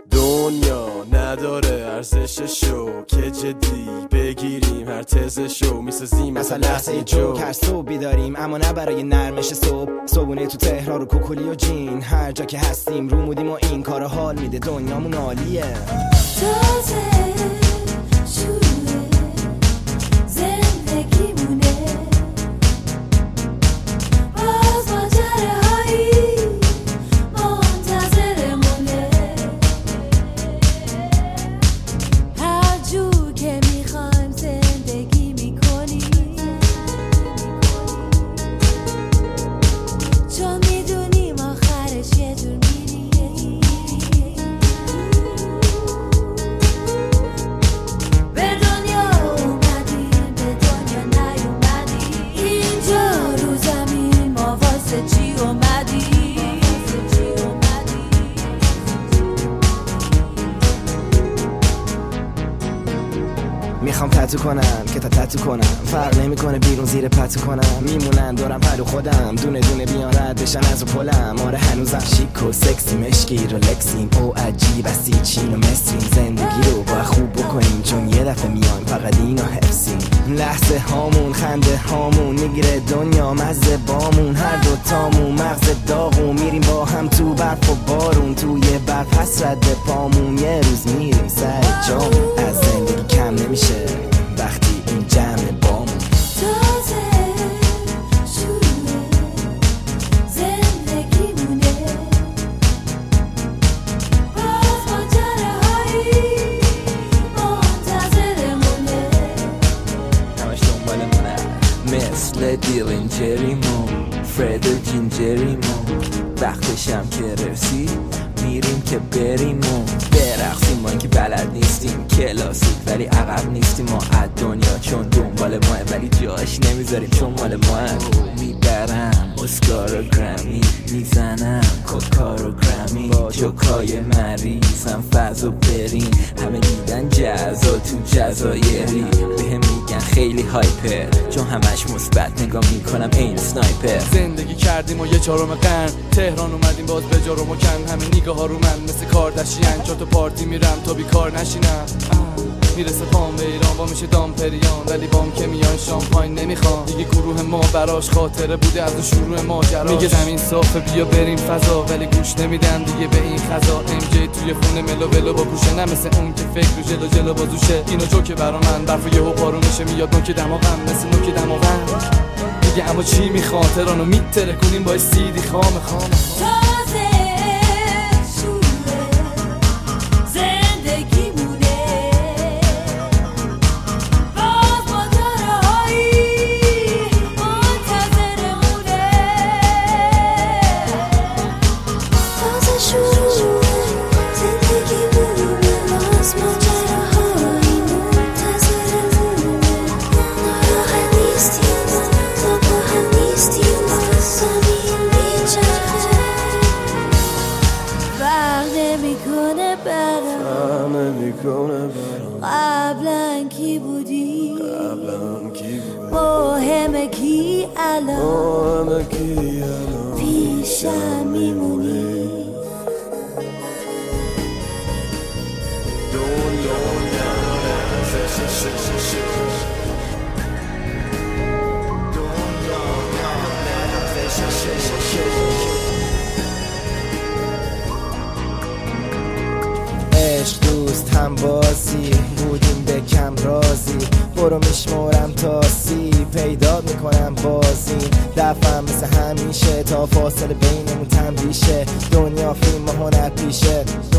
دنیا نداره ارزششو که جدی بگیریم هر تزشو میسازیم مثلا لحظه جو. هر صبحی داریم اما نه برای نرمش صبحونه تو تهران رو کوکولی و جین، هر جا که هستیم رو مودیم و این کار حال میده دنیامون عالیه. تازه شروع زندگیمونه، باز ماجراهایی منتظرمونه، هر جور که میخوایم زندگی میکنیم، چون میدونیم آخرش یه جور میریم. میخوام تتو کنم که تا تتو کنم، فرق نمیکنه بیرون زیر پتو کنم، میمونن دورم پلو خودم، دونه دونه بیان رد بشن از رو پلم. آره هنوزم شیک و سکسی مشکی رولکسیم او عجیب استی چین و مصریم، زندگی رو باید خوب بکنیم چون یه دفعه میایم فقط اینو حفظیم. لحظه هامون خنده هامون میگیره دنیا مزه بامون، هر دوتامون مغز داغون، میریم با هم تو برف و بارون، توی برف حسرت به پامون، یه روز میریم سر جامون، از زندگی کم نمیشه وقتی این جمع بامون. تازه شروع زندگیمونه، باز ماجراهایی منتظرمونه، همش دنبالمونه مثل دیلینجریمون، فرد و جینجریمون، وقتشم که رسید میریم که بریم و برقصیم، ما که بلد نیستیم کلاسیک ولی عقب نیستیم ما از دنیا، چون دنبال ماه ولی جاش نمیذاریم چون مال ماه. میبرم اسکار و گرمی، میزنم کوکار و گرمی، با جوکای مریضم فضا بریم، همه دیدن جزا تو جزایری، بهم میگن خیلی هایپر چون همش مثبت نگاه میکنم این سنایپر. زندگی کردیم و یه چهارم قرن تهران اومدیم باز به جا رو مکن، همه نگاه ها رو من مثل کاردشیان، چهار تا پارتی میرم تا بیکار نشینم، میرسه پام به ایران با میشه دامپریان، ولی بام که میان شامپاین نمیخوام، دیگه گروه ما براش خاطره بوده از شروع ماجراش، میگه زمین صافه بیا بریم فضا، ولی گوش نمیدن دیگه به این خزا. ام جی توی خونه ملو ولو با گوشه، نه مثل اون که فکر رو جلو جلو بازوشه، اینو جوکه برا من برف یهو پارو میشه، میاد نوک دماغم مثل نوک دماغم دیگه، اما چی میخوام تهرانو میتره کنیم با سیدی خام. تازه شروع زندگیمونه، باز ماجراهایی منتظرمونه، تازه شروع زندگیمونه، باز ماجراهایی منتظرمونه، ناراحت نیستیم ما با هم نیستیم، زمین میچرخه، فرق نمیکنه برام قبلا کی بودی، مهمه کی الان پیشم میمونی. عشق دوست هم بازی بودیم به کم رازی، برو میشمارم تا 30 پیدا میکنم بازی، دفعم مثل همیشه تا فاصله بینمون تنبیشه، دنیا فیلم و هنر پیشه.